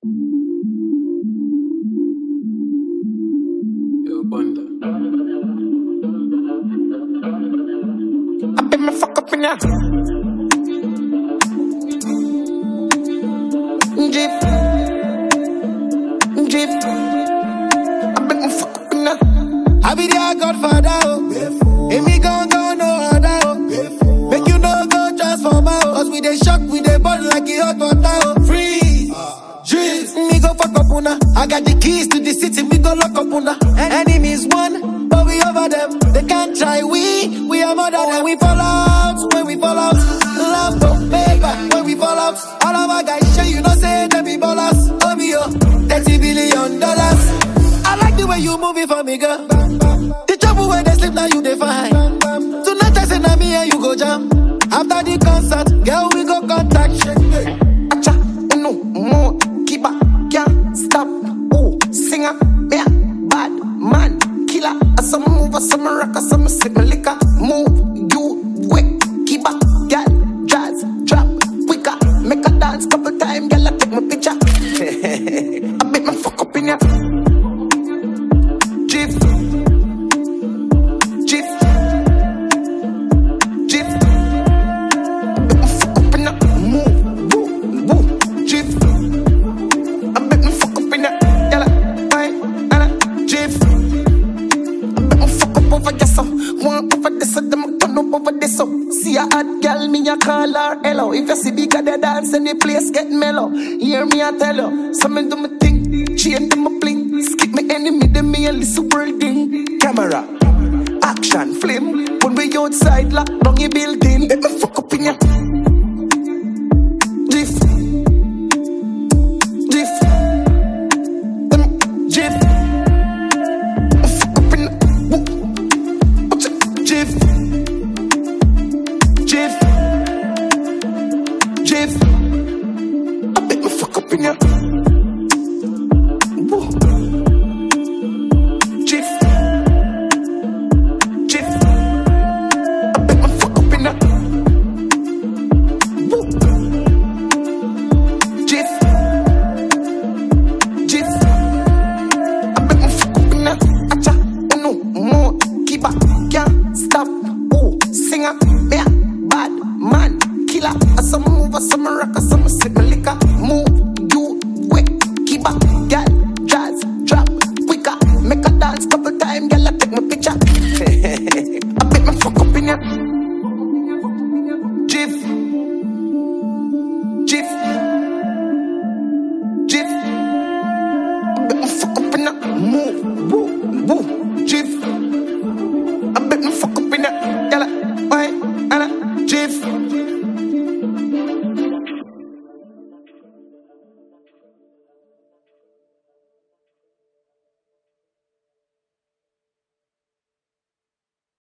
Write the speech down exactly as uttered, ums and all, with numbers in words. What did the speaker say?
Yo, Bunda. I bet me fuck up in ya. Jeep. Jeep. I bet me fuck up in ya. I be their godfather, oh. And me gon' go no other, oh. Make you no go transform, oh. Cause we dey shock, we dey burn like a hot water, oh. Free. Jeep. Me go fuck up una. I got the keys to the city, we go lock up una. Enemies won, but we over them. They can't try, we, we are more than them. We fall out, when we fall out. Love for paper, when we fall out. All of our guys show you know say they be ballers. Oh me yo, thirty billion dollars. I like the way you move it for me, girl. The trouble where they sleep now you dey fine. Tonight I say na me and you go jam. After the concert, girl we go contact. Acha, uno, more, keep up, can't stop. Oh, singer, yeah, bad man, killer. As some move, as some rock, as some sip my liquor. Move, you, quick, keep up, girl, jazz, drop, quicker. Make a dance couple times, girl, I take my picture. I bet my fuck up in ya. Jeep. Jeep. Jeep. Bet my fuck up in ya. Move, woo, woo, Jeep. I bet my fuck up in ya. Yalla, aye, yalla, Jeep. I bet my fuck up over ya so. One over this, so them turn up over this so. See a hot girl, me a call her hello. If you see bigger the dance and the place get mellow, hear me a tell you. So me do me thing, chain do me bling. Skip me enemy, then me a listen world thing. Camera, action, flame. When we outside, lock down your building. Let me fuck up in ya. Drift, drift, them drift. Me fuck up in ya. Woo. Watch it, drift, drift, drift. I bet me fuck up in ya. Woo. Drift, drift. I bet me fuck up in ya. Woo. Drift, drift. I bet me fuck up in ya. Acha, uno, more, keep up, can't stop. Oh, singer, yeah, bad man, killer. As some move, as some rock, as some sip my liquor. Move, you, quick, keep up, girl, jazz, drop, quicker. Make a dance couple times, girl, I take my picture. I bet me fuck up in ya. Jeep, Jeep, Jeep. I bet me fuck up in ya. Move, woo, woo, Jeep. I bet me fuck up in ya. Yalla, why, yalla, Jeep.